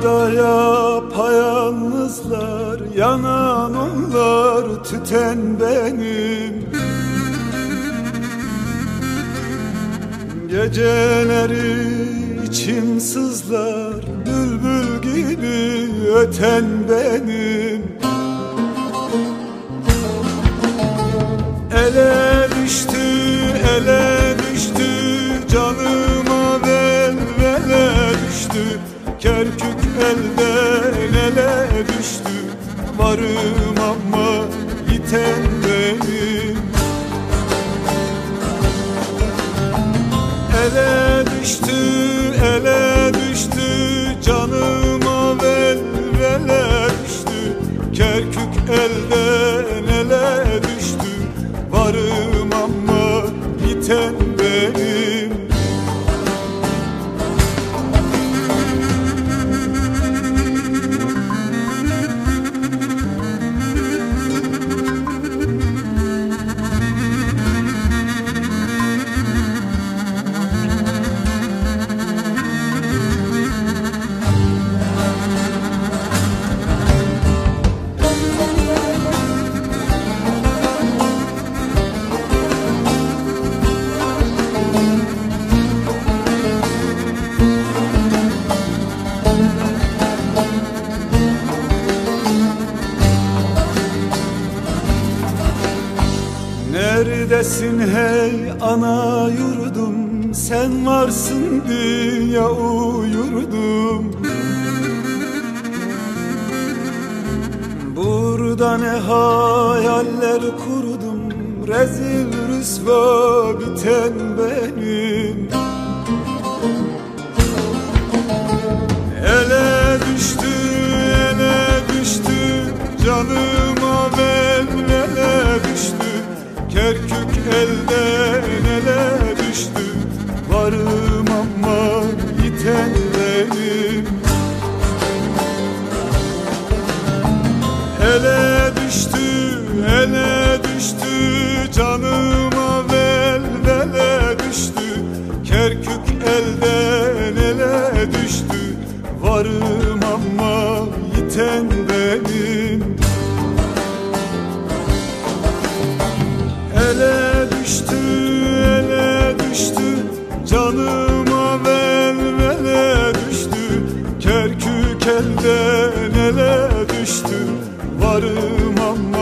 Burada yapayalnızlar, yanan onlar, tüten benim. Geceleri içim sızlar, bülbül gibi öten benim. Ele düştü, ele düştü, canıma velvele düştü. Kerkük elden ele düştü, varım ama yiten benim. Ele düştü, ele düştü, canıma velvele düştü. Kerkük elden ele düştü, varım ama yiten benim. Neredesin hey ana yurdum, sen varsın diye uyurdum. Burada ne hayaller kurdum, rezil rüsva biten benim. Ele düştü, ele düştü, canıma velvele düştü. Kerkük elden ele düştü, varım ama yiten benim. Ele düştü, ele düştü, canıma velvele düştü. Kerkük elden ele düştü, varım ama yiten benim. Ele düştü, ele düştü, canıma velvele düştü. Kerkük elden ele düştü, varım ama